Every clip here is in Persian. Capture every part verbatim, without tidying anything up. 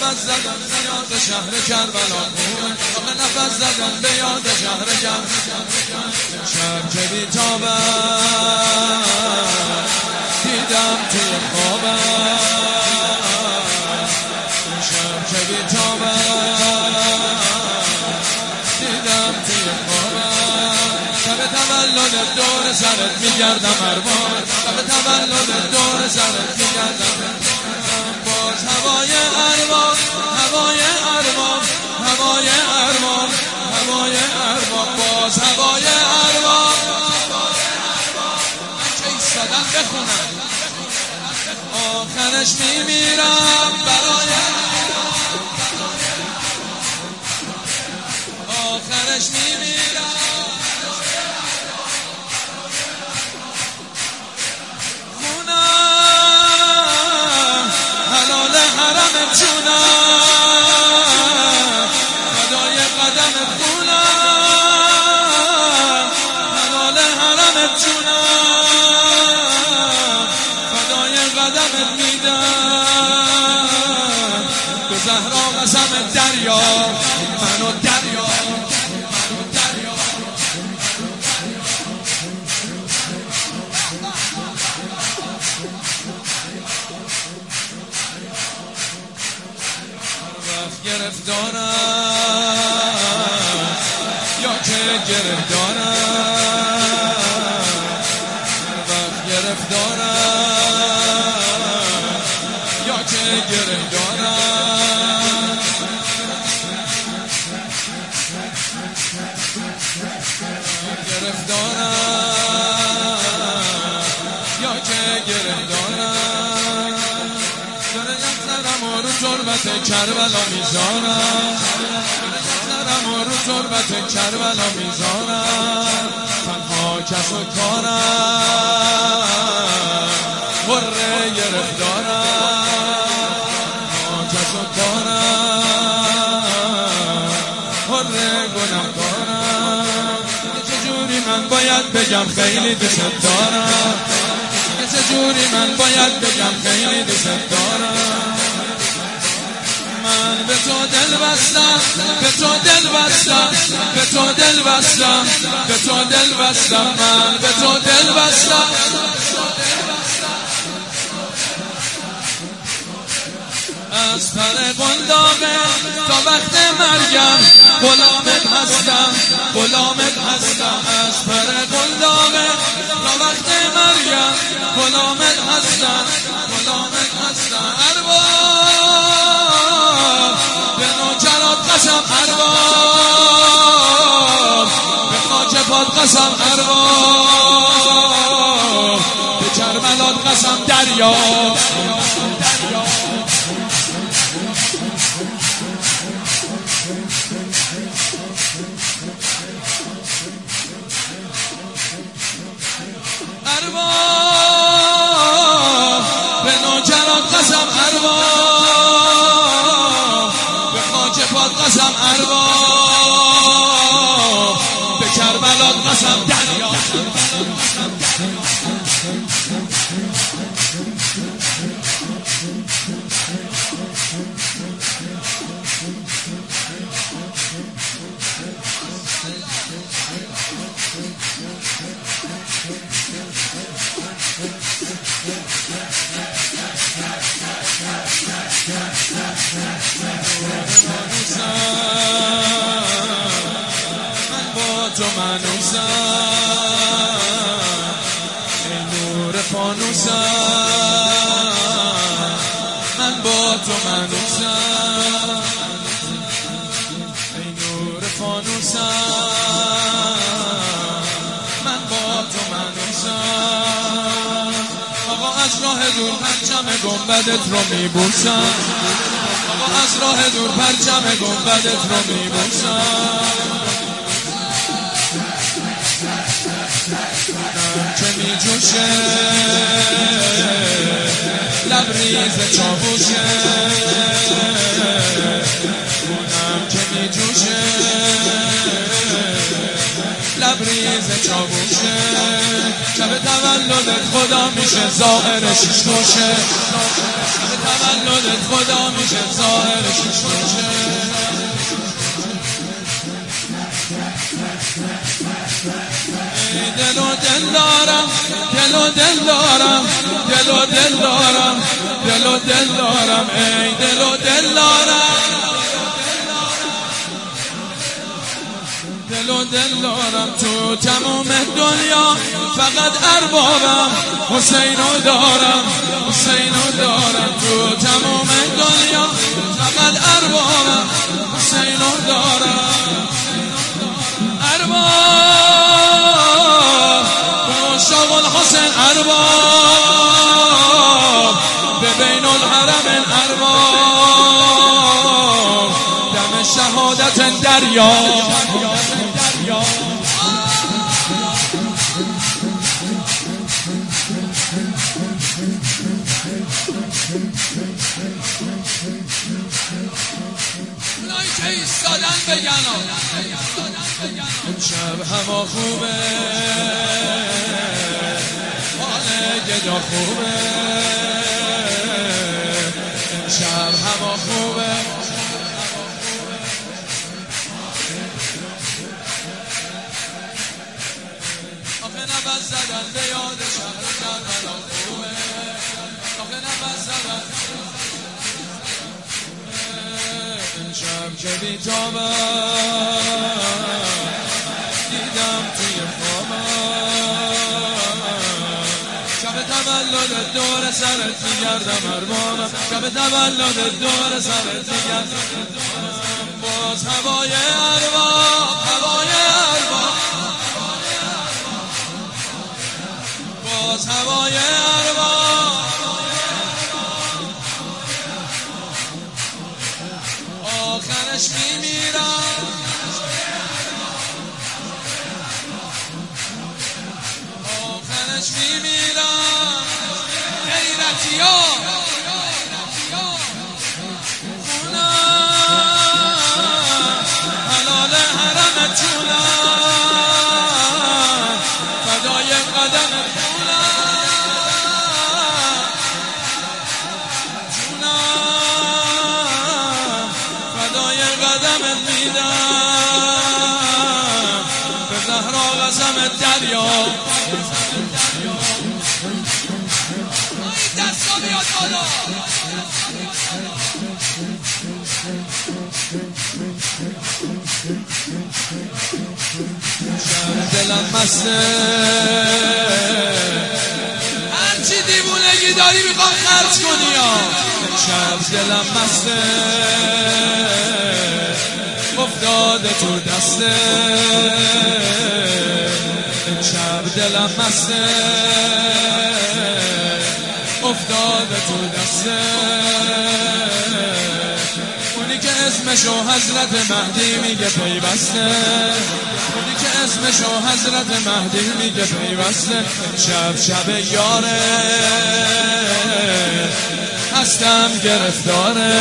نفس زدن به یاد شهر کربلا خونه، آخه نفس زدن به یاد شهر کربلا. شب که بیتابم دیدم توی خوابم، شب که بیتابم دیدم توی خوابم. شب تولد دور سرت میگردم هر بار، شب تولد دور سرت میگردم. باز هوای ارباب، هوای ارباب، هوای ارباب، هوای ارباب، باز هوای ارباب. من که ایستادم بخونم آخرش میمیرم برای آخرش میمیرم. خونم حلال حرم جونم، فدای قدم خونم، حلال حرم جونم، فدای قدمت میدم. تو زهرا قسم دریا، منو دریا گرفتارم یا که گرفتارم، هر وقت گرفتارم یا که گرفتارم. گرفتارم یا که گرفتارم. درجم سرم و رو تربت کربلا میذارم، سرم و رو تربت کربلا میذارم. تنها کس و کارم غره گرفتارم، تنها کس و کارم غره گناهکارم. چجوری من باید بگم خیلی دوست دارم، چجوری من باید بگم خیلی دوست دارم. من به تو دل بستم، به تو دل بستم، به تو دل بستم، به تو دل بستم، من به تو دل بستم. از پر قنداقه تا وقت مرگم غلامت هستم، غلامت هستم. از پر قنداقه تا وقت مرگم غلامت هستم، غلامت هستم. ارباب به نوکرات قسم، ارباب به خاک پات قسم، ارباب به کربلات قسم. دریا ارباب به نوکرات قسم، ارباب به خاک پات قسم، ارباب به کربلات قسم. دریا من با تو منوسم، ای نور فانوسم. من با تو منوسم، ای نور فانوسم. من با تو منوسم. آقا از راه دور پرچم گنبدت رو میبوسم، آقا از راه دور پرچم گنبدت رو میبوسم. خونم که میجوشه لبریز چاوشه، خونم که میجوشه لبریز چاوشه، شب تولدت خدا میشه ظاهرش خوشه، شب تولدت خدا میشه ظاهرش خوشه. دل و دل دارم، دل و دل دارم، دل و دل دارم، دل و دل دارم، ای دل و دل دارم، دل و دل دارم. تو تمام دنیا فقط اربابم حسینو دارم، حسینو دارم. تو تمام دنیا فقط اربابم حسینو دارم. ارباب شاق الحسین، ارباب به بین الحرم، ارباب دم شهادت دریا. اونایی که ایستادن بگن امشب هوا خوبه، حال گدا خوبه، امشب هوا خوبه. آخه نفس زدن به یاد شهر کربلا خوبه، آخه نفس زدن امشب که بیتابم دیدم توی خوابم، شب تولدت دور سرت میگردم اربابم، شب تولدت دور سرت میگردم، باز هوای ارباب، هوای ارباب، باز هوای ارباب. آخرش میمیرم، آخرش میمیرم. غیرتی ها خونم، حلال حرمتونم، فدای قدم جونم، جونم فدای قدمت میدم، به زهرا قسم دریا. دستا بیاد بالا. شب دلم مسته، هرچی دیوونگی داری میخوام خرج کنی یا. شب دلم مسته افتاده تو دسته، شب دلم مسته افتاده تو دسته. اونی که اسمشو حضرت مهدی میگه پیوسته، اونی که اسمشو حضرت مهدی میگه پیوسته. شب شب یاره هستم گرفتاره،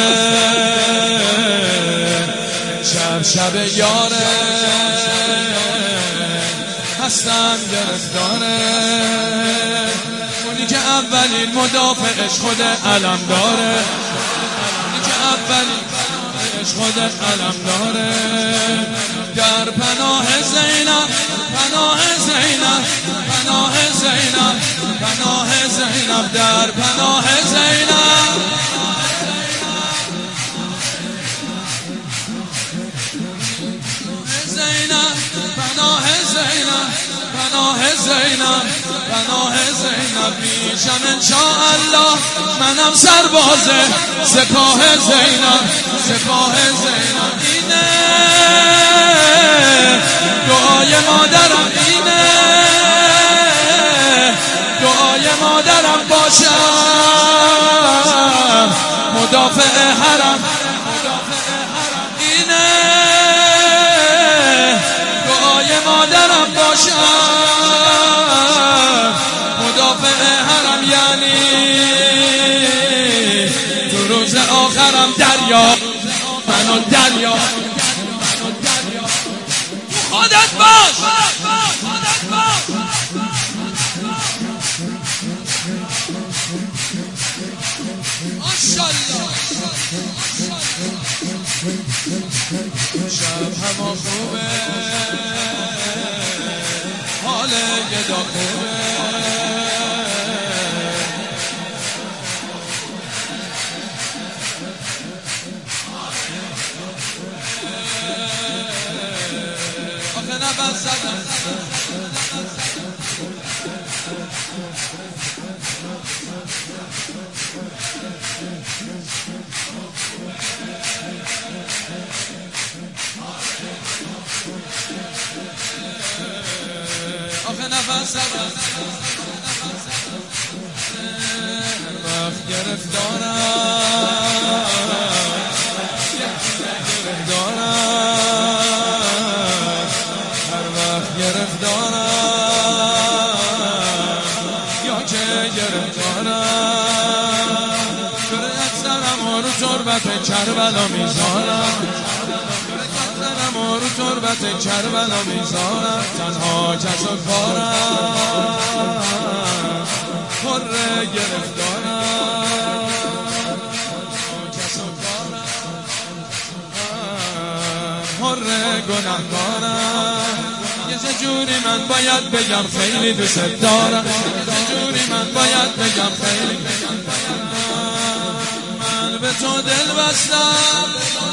شب شب یاره هستم گرفتاره. اونی که اولین مدافعش خود علم داره، اونی که اولین مدافعش خود علم داره. در پناه زینب، پناه زینب، پناه زینب، پناه زینب، در پناه زینب. زینب پناه زینب، پناه زینب، پناه زینب. میشم انشاءالله منم سرباز سپاه زینب، سپاه زینب. اینه دعای مادرم، اینه دعای مادرم باشم مدافع حرم، اینه دعای مادرم باشم مدافع حرم. یعنی تو روز آخرم دریا، منو دریا. خودت باش، خودت باش. ما خوبه حال گدا خوبه آخه نفس زدم آخه نفس زدم هر وقت گرفتارم گرفتارم هر وقت گرفتارم یا که گرفتارم شده اکثرم و رو تربت کربلا میزارم زنم و رو تربت کربلا میزارم تنها کس و کارم پر گرفتارم کس و کارم پر گناهکارم یه جوری من باید بگم خیلی دوست دارم یه جوری من باید بگم خیلی من به تو دل بستم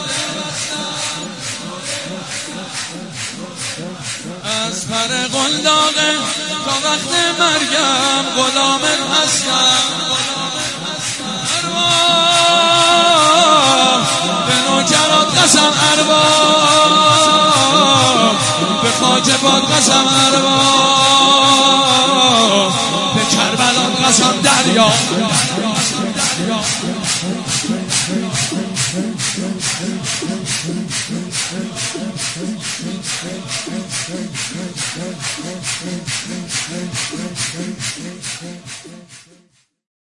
از پر قلداقه تا وقت مرگم غلامت هستم ارواح به نوکرات قسم ارواح به خاک باد قسم ارواح به کربلات قسم دریا Thank you.